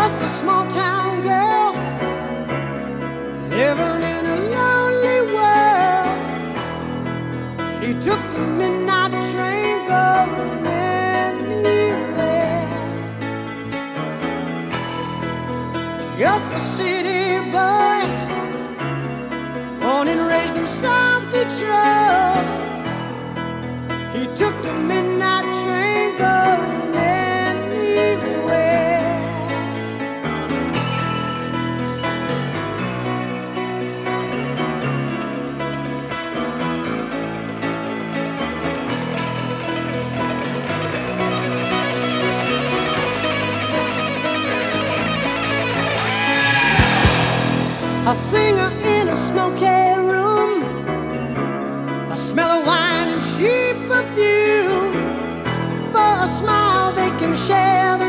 just a small town girl living in a lonely world. She took the midnight train going anywhere. Just a city boy, born and raised in South Detroit. He took the midnight train going anywhere. A singer in a smoky room, the smell of wine and cheap perfume. For a smile they can share